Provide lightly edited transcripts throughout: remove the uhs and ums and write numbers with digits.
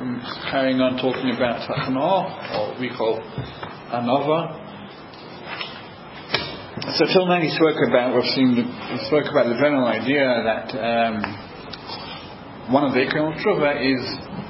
carrying on talking about Hachna, or what we call Anova. So till now he spoke about the general idea that one of the Ikon of Tshuva is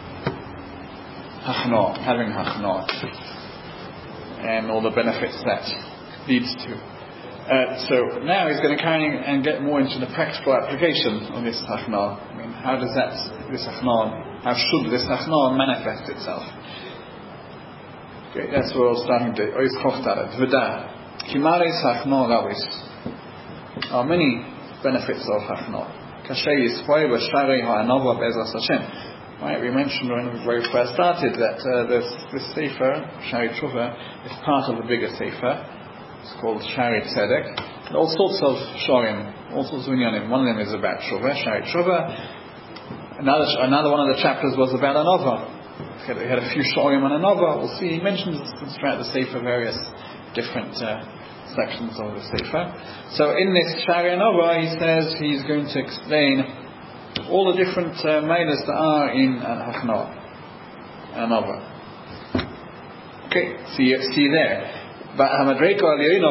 Hachna, having Hachna, and all the benefits that leads to. So now he's going to carry and get more into the practical application of this Hachna. I mean, how should this Hachna manifest itself? Okay, that's where we're starting to. Ois Chochtaret V'da Kimaris Hachna Ravis. There are many benefits of Hachna. Kashay Yispoy B'Sharei Ha'anova Be'ezras Hashem. Right, we mentioned when we very first started that this Sefer Shari Tshuva is part of the bigger Sefer. It's called Shari Tzedek. All sorts of Shorim, all sorts of Inyanim. One of them is about Tshuva, Shari Tshuva. Another one of the chapters was about Anova. He had a few Shorim on Anova. We'll see. He mentions throughout the Sefer various different sections of the Sefer. So in this Shari Anova, he says he's going to explain all the different meilas that are in Hachna, Anova. Okay, see there. But we're talking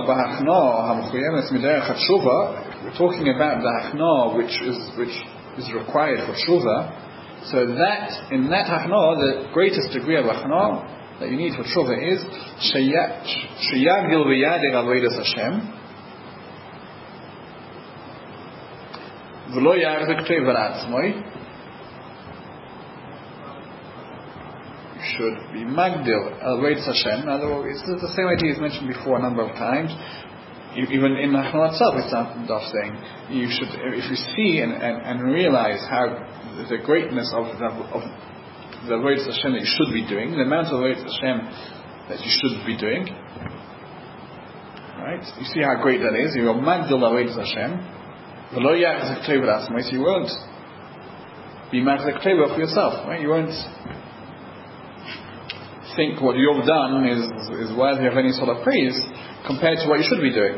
about the Hachna which is required for Tshuva. So that in that Hachna, the greatest degree of Hachna that you need for Tshuva is Sheyagdil v'yadir avodas Hashem v'lo yachzik v'ratzmoi. Should be Magdil avodas Hashem. In other words, it's the same idea he's mentioned before a number of times. Even in Hachna itself, it's not saying you should, if you see and realize how the greatness of the avodas Hashem that you should be doing, the amount of avodas Hashem that you should be doing, right? You see how great that is. You are Magdil avodas Hashem. V'lo yachzik v'ratzmoi. You won't be machzik for yourself, right? You won't think what you've done is worthy of any sort of praise compared to what you should be doing.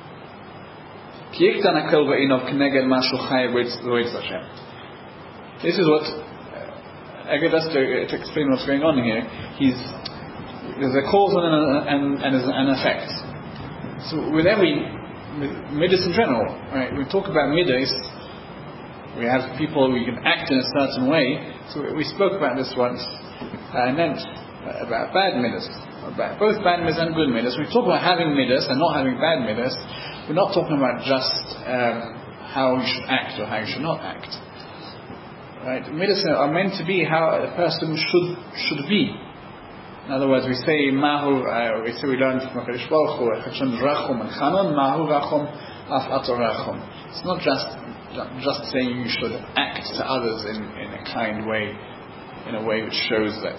This is what just to explain what's going on here. There's a cause and an effect. So with midas in general, right? We talk about midas. We have people who can act in a certain way. So we spoke about this once, and then about bad midas, about both bad midas and good midas. We talk about having midas and not having bad midas. We're not talking about just how you should act or how you should not act. Right? Midas are meant to be how a person should be. In other words, we say Mahu. We learn from HaKadosh Baruch Hu, Chachon Rachum and Chanon Mahu Rachum Af Ato Rachum. It's not just saying you should act to others in a kind way, in a way which shows that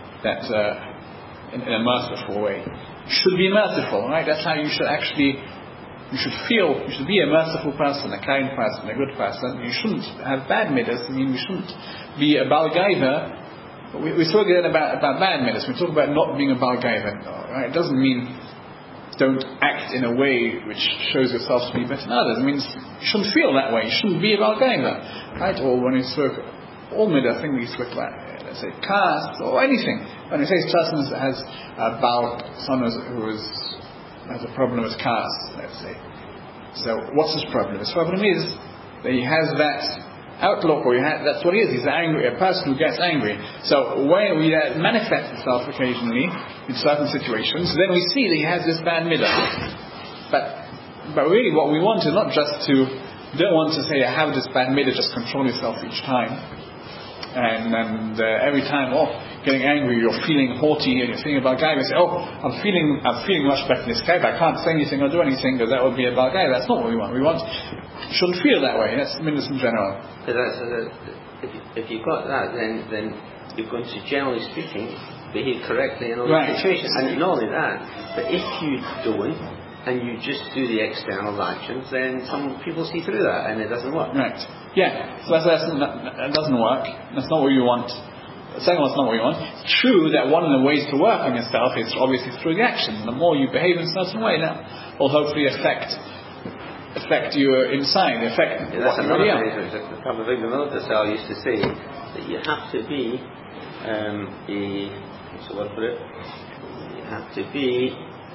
in a merciful way. You should be merciful, right? That's how you should feel. You should be a merciful person, a kind person, a good person. You shouldn't have bad midas. I mean, we shouldn't be a Baal Gaiva. We spoke again about bad midas. We talk about not being a Baal Gaiva, right? It doesn't mean don't act in a way which shows yourself to be better than others. It means you shouldn't feel that way. You shouldn't be a Baal Gaiva, right? Or when we spoke all midah, I think we spoke about, let's say, caste or anything. When we say this person has a Baal, someone who has a problem with caste, let's say. So what's his problem? His problem is that he has that outlook, or that's what he is. He's angry, a person who gets angry. So when we manifest itself occasionally in certain situations, then we see that he has this bad midah. But really, what we want is not just you don't want to say, I have this bad midah, just control yourself each time. And every time, getting angry, you're feeling haughty and you're feeling a Baal Gaiva. You say, I'm feeling much better than this guy, but I can't say anything or do anything because that would be a Baal Gaiva. That's not what we want. You shouldn't feel that way. That's midas in general. If you've got that, then you're going to, generally speaking, behave correctly in all situations. And not only that, but if you don't, and you just do the external actions, then some people see through that and it doesn't work. Right. Yeah. So that doesn't work. That's not what you want. The second one's not what you want. It's true that one of the ways to work on yourself is obviously through the action. The more you behave in a certain way, that will hopefully affect you inside. That's another thing. A couple of Igor Military used to say that you have to be what's the word for it? You have to be.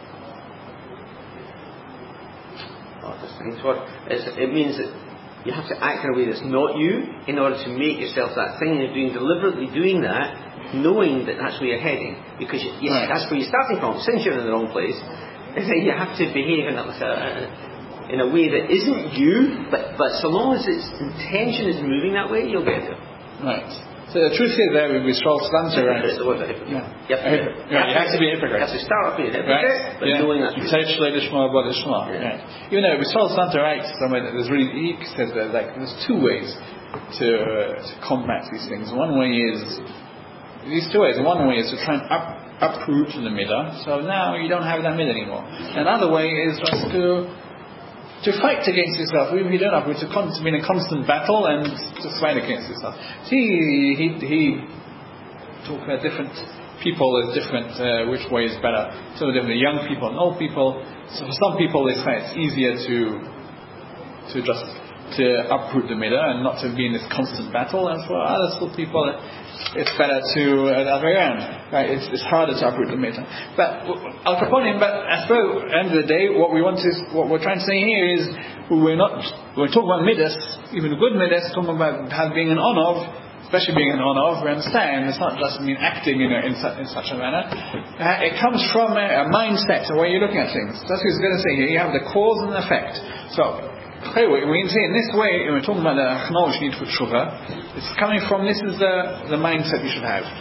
It means that you have to act in a way that's not you in order to make yourself that thing. And you're deliberately doing that, knowing that that's where you're heading, because that's where you're starting from. Since you're in the wrong place, you have to behave in a way that isn't you, but so long as its intention is moving that way, you'll get there. Right. So the truth is that we stroll slanter, right? It's the word for hypocrite. Yeah. You have to be a hypocrite. You have to start off being a hypocrite, but knowing that. Right. Even though we stroll slanter, right? There's really, he says that there's two ways to combat these things. One way is these two ways. One way is to try and uproot the midah. So now you don't have that midah anymore. Another way is just to fight against yourself. We don't have to be in a constant battle and to fight against yourself. He talked about different people as different which way is better. Some of them are young people and old people. So for some people they say it's easier to just uproot the midah and not to be in this constant battle, and for other people it's better to the other way around. Right? It's harder to uproot the midah. But Al Capone, I suppose at the end of the day, what we're trying to say here is we're talking about midas, even a good midas, talking about being an honor, especially being an honor. We understand it's not just acting in such a manner. It comes from a mindset, a way you're looking at things. That's what he's going to say here. You have the cause and the effect. So we can see in this way, when we're talking about the acknowledged need for tshuva, it's coming from, this is the mindset you should have.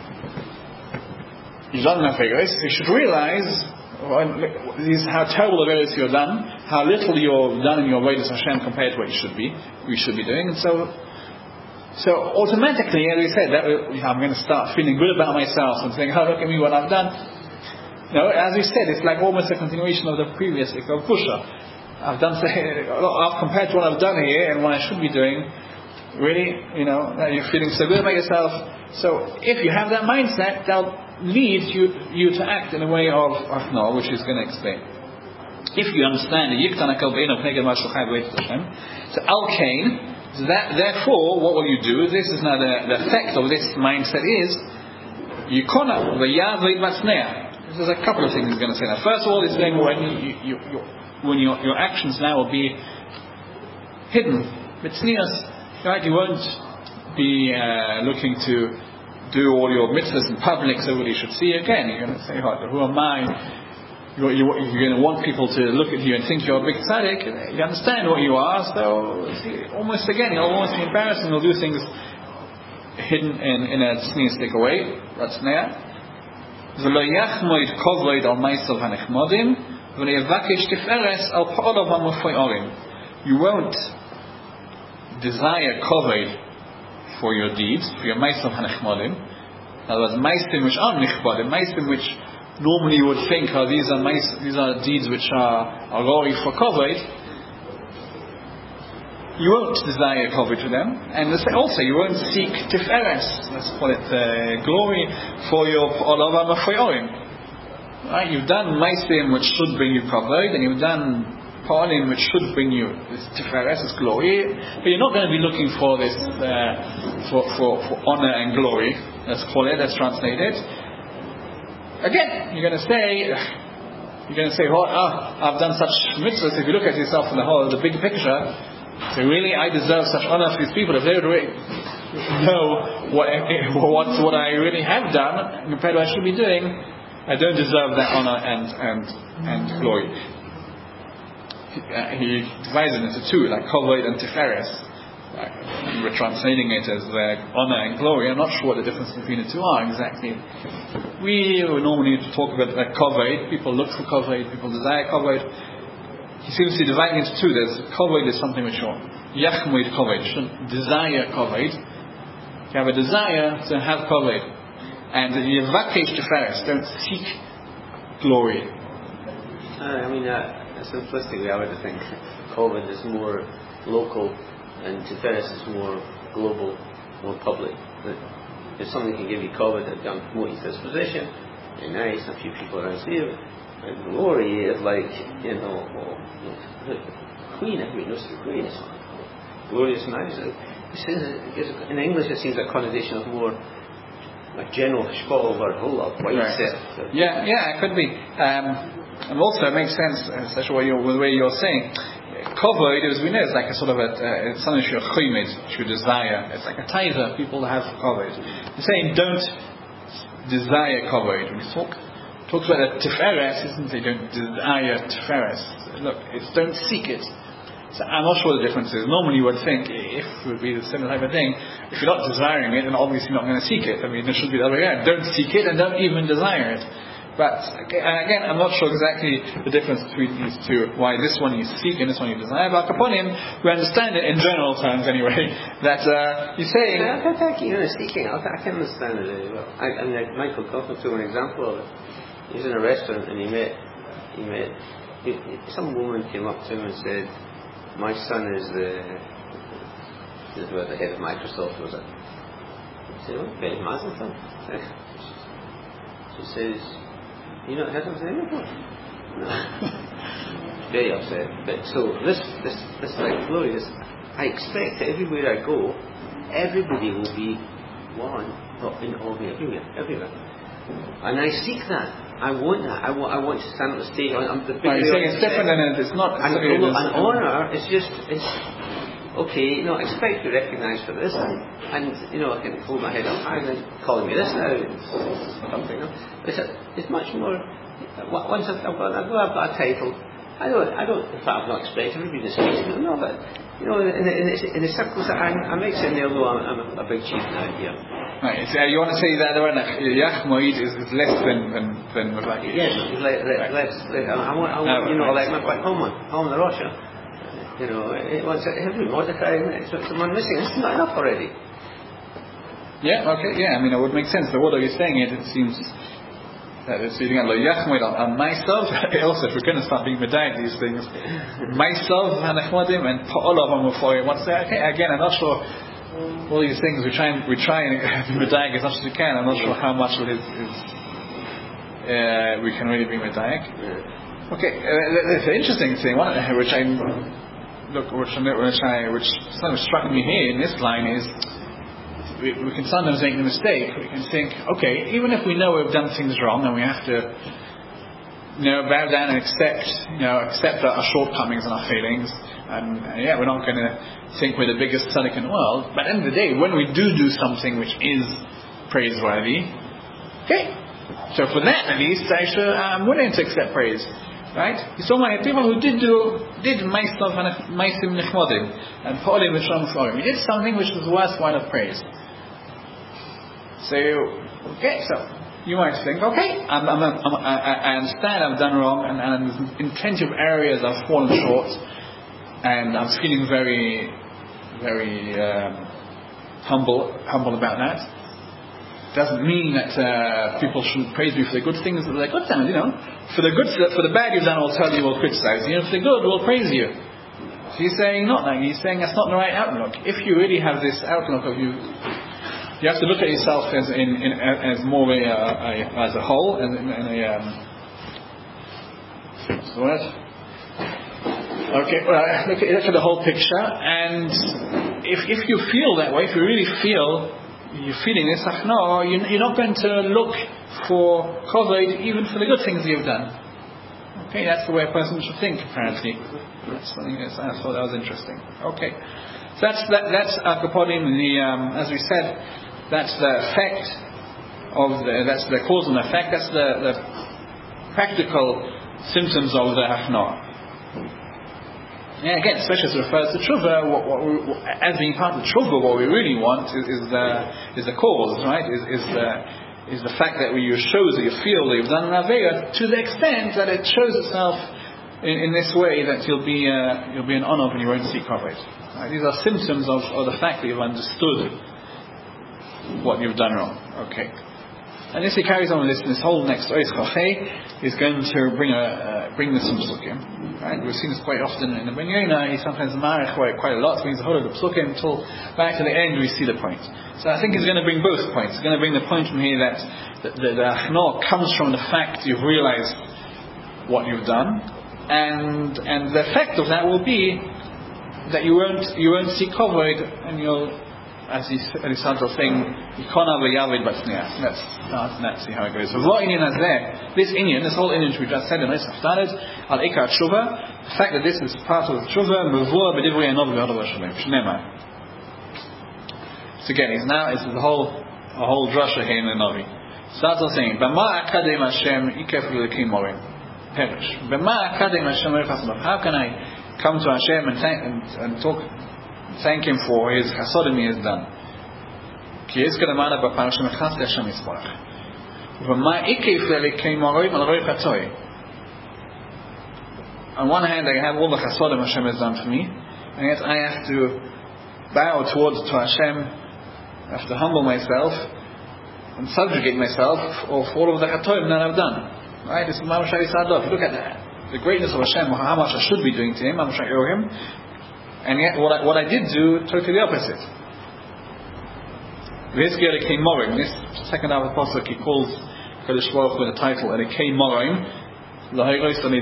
You've done enough Vegas, you should realize how terrible the Vegas you've done, how little you've done in your Vegas Hashem compared to what you should be doing. And so automatically, as we said, I'm going to start feeling good about myself and saying, oh, look at me, what I've done. No, as we said, it's like almost a continuation of the previous Ikar Pusha. I've compared to what I've done here and what I should be doing. Really, you're feeling so good about yourself. So if you have that mindset, that'll lead you to act in a way of Achno, which he's going to explain. If you understand the Yiktana Kalbein of Neged Mashulchai Beit Hashem, so Al Kain, therefore, what will you do? This is now the effect of this mindset is Yikona V'Yav V'Yitzneah. There's a couple of things he's going to say. Now, first of all, he's saying when your actions now will be hidden, mitznias, right? You won't be looking to do all your mitzvahs in public so everybody should see you. Again, you're going to say, who am I? You're going to want people to look at you and think you're a big tzaddik. You understand what you are, so almost again, you'll almost be embarrassed and you'll do things hidden in a tzniastic way. That's there. You won't desire koved for your deeds, for your ma'asav hanechmodim. In other words, ma'asim which aren't nichbadim, ma'asim which normally you would think these are deeds which are glory for koved. You won't desire koved to them, and also you won't seek tiferes. Let's call it glory for your olav hamafoyorim. Right, you've done ma'asim which should bring you kavod, and you've done pa'alim which should bring you this tiferes, this glory. But you're not going to be looking for this for honor and glory. Let's call it. Let's translate it. Again, you're going to say, I've done such mitzvahs. If you look at yourself in the big picture, so really, I deserve such honor from these people. If they would really know what I really have done compared to what I should be doing, I don't deserve that honor and glory. He divides it into two, like kavod and tiferes. We're translating it as honor and glory. I'm not sure what the difference between the two are exactly. We normally talk about kavod. People look for kavod. People desire kavod. He seems to be dividing into two. There's kavod is something which you're yachmoid kavod. You shouldn't desire kavod. You have a desire to have kavod. And Yevakesh Tiferes, don't seek glory. Simplistically, I would think COVID is more local and Tiferes is more global, more public. If something can give you COVID and promote you to this position, you're nice, a few people around see you. And glory is like, Queen, everybody knows the Queen is glorious majesty. In English, it seems a connotation of more general shkol or whole of what you said. So. Yeah, it could be. And also it makes sense, especially the way you're saying. Kavod, as we know, is like a sort of it's something you desire. It's like a taiva. People have kavod. You're saying don't desire kavod. When you talks about the tiferes, isn't it? Don't desire tiferes. Look, it's don't seek it. So I'm not sure what the difference is. Normally you would think, if it would be the same type of thing, if you're not desiring it, then obviously you're not going to seek it. I mean, it should be the other way around. Don't seek it and don't even desire it. But again, I'm not sure exactly the difference between these two, why this one you seek and this one you desire. But upon him, we understand it in general terms anyway, that he's saying... seeking, I can understand it really well. And like Michael Coughlin took an example of it. He was in a restaurant and he met some woman came up to him and said, my son is the head of Microsoft, was it? He said, what? Ben Mazelton? She says, you not head of them before? No. Very upset. But so this like glorious. I expect that everywhere I go, everybody will be one in all me everywhere. And I seek that. I want that. I want to stand on the stage. I'm the big. You're saying it's different than it's not. And honor is just okay. I expect to be recognised for this, and I can hold my head up high and calling me this now. Something. It's much more. Once I've got a title, I don't. In fact, I'm not expecting everybody to speak to me. No, but in the circles that I make sense, although I'm a big chief now here. Right, so you want to say that the word Yachmoid is less than Mavaki? Yes, less. I want like my home the Russia. It wants every Mordecai, so someone missing. It's not enough already. Yeah, okay, yeah. I mean, it would make sense. The word you're saying it seems that it's using Lo Yachmoid on myself. Also, if we're going to start being medayik these things, myself and Echmodim and Pa'olam before you want to say, okay, again, I'm not sure. All these things we try and be medayik as much as we can. I'm not sure how much of it is we can really be medayik. Okay, it's an interesting thing. Which something struck me here in this line is we can sometimes make the mistake. We can think, okay, even if we know we've done things wrong and we have to bow down and accept our shortcomings and our failings. And we're not going to think we're the biggest tzaddik in the world. But at the end of the day, when we do something which is praiseworthy, okay. So for that at least, I'm willing to accept praise, right? You saw my people who did ma'asav and ma'asim nechmodim and pa'olim v'shalom forim. We did something which was worthwhile of praise. So you might think, okay, I understand I've done wrong, and in plenty of areas I've fallen short. And I'm feeling very, very humble about that. Doesn't mean that people shouldn't praise me for the good things that they've done. For the bad you've done, we'll tell you, we'll criticize you. For the good, we'll praise you. So he's saying not that. He's saying that's not the right outlook. If you really have this outlook of you have to look at yourself as more as a whole, and what's the word? Okay, look at the whole picture, and if you feel that way, if you really feel you're feeling this, no, you're not going to look for kavod even for the good things you've done. Okay, that's the way a person should think. Apparently, that's something I thought that was interesting. Okay, so that's akapodim. As we said, that's the effect that's the cause and effect. That's the practical symptoms of the hafnah. Yeah, again, especially as it refers to tshuva, as being part of tshuva, what we really want is the cause, right? Is the fact that you shows that you feel that you've done an avera to the extent that it shows itself in this way that you'll be an honor when you won't seek kavod. Right? These are symptoms of the fact that you've understood what you've done wrong. Okay. And this he carries on with this whole next ois chachei is going to bring the psukim. Right? We've seen this quite often in the Ben Yonah. He sometimes marich quite a lot. So he's the whole of the psukim until back to the end we see the point. So I think he's going to bring both points. He's going to bring the point from here that the achnor comes from the fact you've realized what you've done, and the effect of that will be that you won't seek kavod, and you'll as he starts off saying, Ikona v'yavid b'tznias. Let's see how it goes. So this whole Inyan which we just said in this Haftarah, al ikar tshuva, the fact that this is part of the tshuva, mevua b'divrei anov v'yadav Hashem, shneimar. So again, this is a whole drasha here in the Navi. Starts off saying, B'ma akadem Hashem ikef l'lekim morim. Perish. B'ma akadem Hashem l'lekim. How can I come to Hashem and thank Him for His chasodim He has done? Ki yizka l'mana b'parasha mechas Hashem yisborach. B'ma ikef l'lekim morim al roi chatoi. On one hand, I have all the chasodim Hashem has done for me, and yet I have to bow to Hashem, I have to humble myself and subjugate myself for all of the chatoim that I've done. Right? This is Mamash Sadov. Look at that. The greatness of Hashem, how much I should be doing to Him, how much I owe Him. And yet what I did do, totally the opposite. This second half of the Pasuk, he calls Kadosh Baruch with the title, Elekei Morim. Understand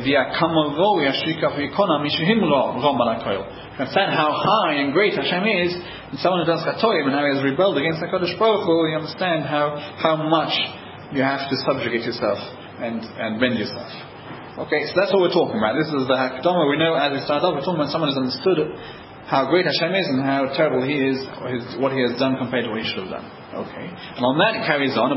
how high and great Hashem is, and someone who does chatoim and how he has rebelled against the Kadosh Baruch Hu, you understand how much you have to subjugate yourself and bend yourself. Okay, so that's what we're talking about. This is the Hakdama. We know as we start off, we're talking about someone who's understood how great Hashem is and how terrible He is, what He has done compared to what He should have done. Okay, and on that it carries on.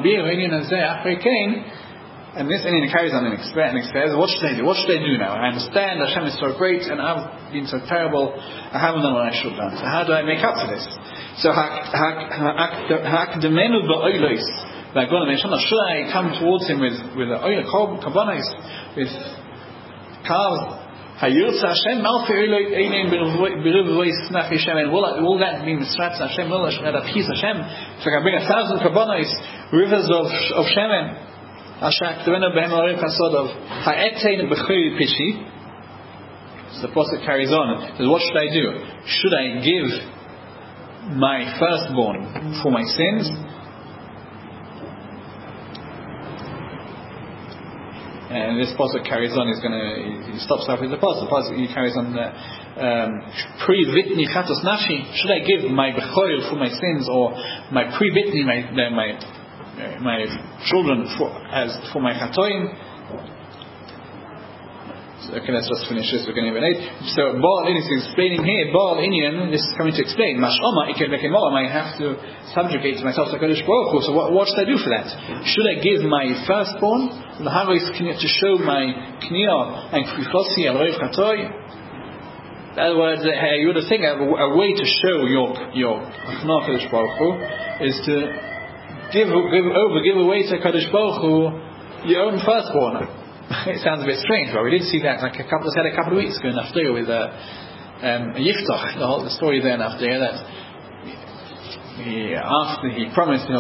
And this Indian carries on and says, what should I do? What should I do now? I understand Hashem is so great and I've been so terrible. I haven't done what I should have done. So how do I make up for this? So should I come towards Him with korbanos, with calves? And will that mean Misratz Hashem? Will that appease Hashem? So I can bring 1,000 korbanos, rivers of shemen. So the Pasuk carries on. Says, what should I do? Should I give my firstborn for my sins? And this Pasuk carries on. He stops after the Pasuk. He carries on. Pre vitni chatos nafshi. Should I give my bechoil for my sins, or my pre vitni, my children for my chatoim? Okay, let's just finish this. We're going to have an 8. So Baal Inyan is explaining here. Baal Inyan, this is coming to explain. Mash'oma ikel lekemol. I have to subjugate myself to Kadosh Baruch Hu. So what should I do for that? Should I give my firstborn to show my kniyah and krichosi al roiv chatoi? In other words, you would think a way to show your achnah Kadosh Baruch Hu is to give away to Kadosh Baruch Hu your own firstborn. It sounds a bit strange, but we did see that a couple of weeks ago in Naftir with Yiftach, the story there in Naftir, that he promised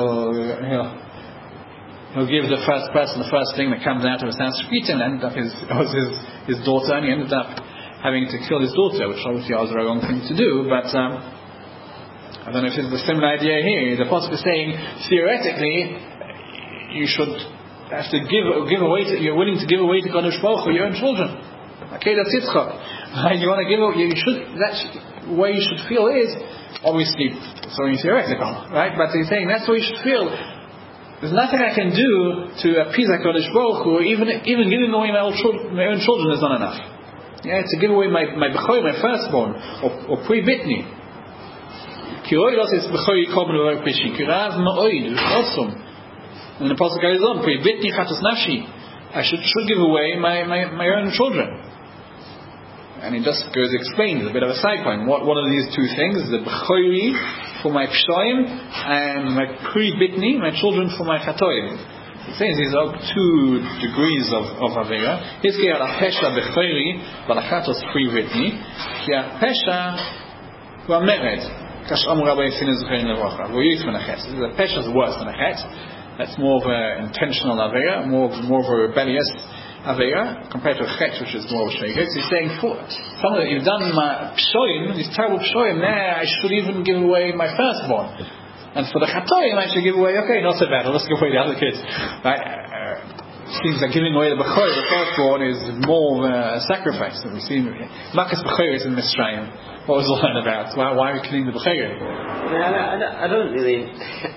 he'll give the first person the first thing that comes out of his house to eat, and ended up his daughter, and he ended up having to kill his daughter, which obviously was the wrong thing to do, but I don't know if it's the similar idea here. The Apostle is saying, theoretically, you should have to give away. You're willing to give away to Kadosh Baruch Hu your own children. Okay, that's Yitzchak. You want to give. You should. That's the way you should feel is obviously it's only theoretical, right? But he's saying that's the way you should feel. There's nothing I can do to appease Kadosh Baruch Hu. Even giving away my own children is not enough. Yeah, to give away my bechor, my firstborn, or pre-bitni. Kiroidos is bechor yikom l'or pishi. Kirav ma'oid awesome. And the Apostle goes on, pre-bitni chatos nafshi. I should give away my own children. And he just goes explains a bit of a side point. What are these two things? The bechori for my pshoim and my pre-bitni, my children for my chatoim. He says these are two degrees of avera. Here's ki pesha bechori, balachatos pre-bitni. Ki pesha hu amered. Kash amur rabbi Yisrael zucherin levacha. V'yis min achet. The pesha is worse than achet. That's more of an intentional avera, more of a rebellious avera, compared to a chet, which is more of a shegeg. So he's saying, some of you've done my pshoim, these terrible pshoim, there I should even give away my firstborn. And for the chatoim I should give away, okay, not so bad, I'll just give away the other kids. Right? seems like giving away the Bechor, the firstborn, is more a sacrifice than we've seen. Makas Bechor is in Mitzrayim. What was all that about? Why are we killing the Bechor? I don't really.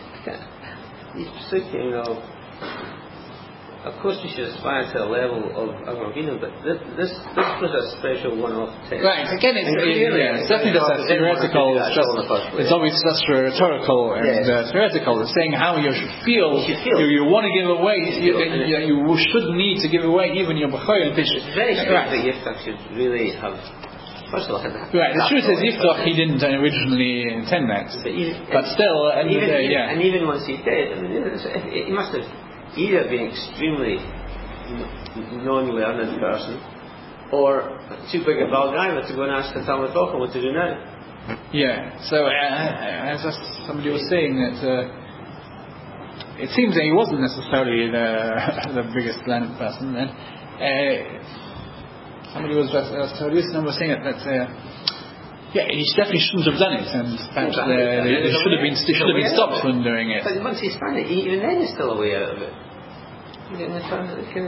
Of course, we should aspire to a level of Avinu, but this was a special one-off test. Right. Again, it's definitely just a theoretical. It's always just rhetorical and theoretical. It's saying how you should feel. You want to give away. You should need to give away even your Bechor and Pish. It's very strange that Yiftach should really have. First of all, right. The truth is, Yiftach he didn't originally intend that, but still, and even once he did, I mean, he must have either been extremely non-learned person, or too big a Balgaiva to go and ask the Talmud Chacham what to do now. Yeah. So as somebody was saying that it seems that he wasn't necessarily the biggest learned person. And somebody was saying that he definitely shouldn't have done it, and perhaps they should have been stopped from doing it. But once he's done it, even then he's still a way out of it. Even if he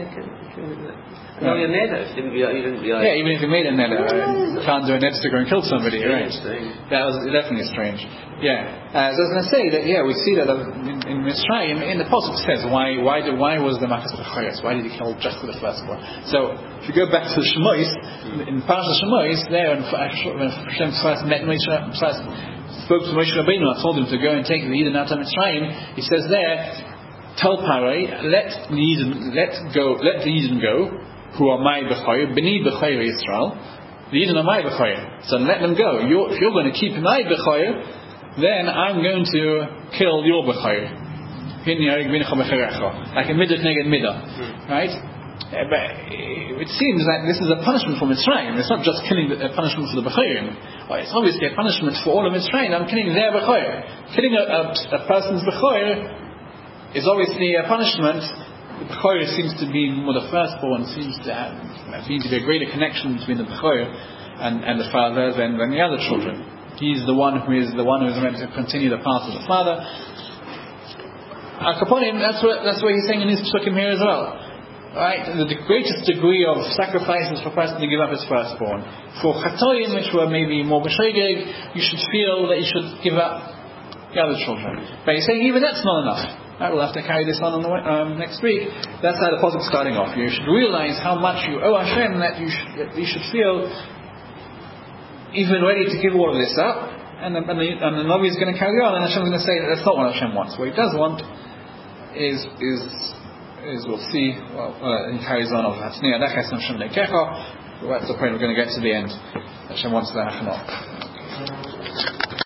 made a neder, can't do a neder to go and kill somebody, right? That was definitely strange. Yeah. So I was going to say that we see that in Mitzrayim, in the Pasuk says why was the Makas B'chayos? Why did he kill just for the firstborn? So if you go back to the Shemois, in Parashat Shemois, there when Hashem first met Moshe, spoke to Moshe Rabbeinu and told him to go and take the Yidden out of Mitzrayim, he says there, tell Paroi, let the Yidden go, who are my Bechor, B'ni Bechor Yisrael. The Yidden are my Bechor, so let them go. If you're going to keep my Bechor, then I'm going to kill your Bechor. Like a Midah neged Midah, right? But it seems that this is a punishment for Mitzrayim. It's not just killing a punishment for the Bechorim. It's obviously a punishment for all of Mitzrayim. I'm killing their Bechor. Killing a person's Bechor is obviously a punishment. The Bechor seems to be more the firstborn, seems to be a greater connection between the Bechor and the father than the other children. He's the one who is meant to continue the path of the father. Akaponim, that's what he's saying in his psukim here as well. Right? The greatest degree of sacrifice is for a person to give up his firstborn. For Chatoim, which were maybe more b'shegeg, you should feel that you should give up the other children. But he's saying even that's not enough. Right, we'll have to carry this on the next week. That's how the posuk's starting off. You should realize how much you owe Hashem, that you should feel even ready to give all of this up. And the Navi is going to carry on, and Hashem is going to say that that's not what Hashem wants. What He does want is we'll see. He carries on of that's the point we're going to get to the end. Hashem wants the Hachanah.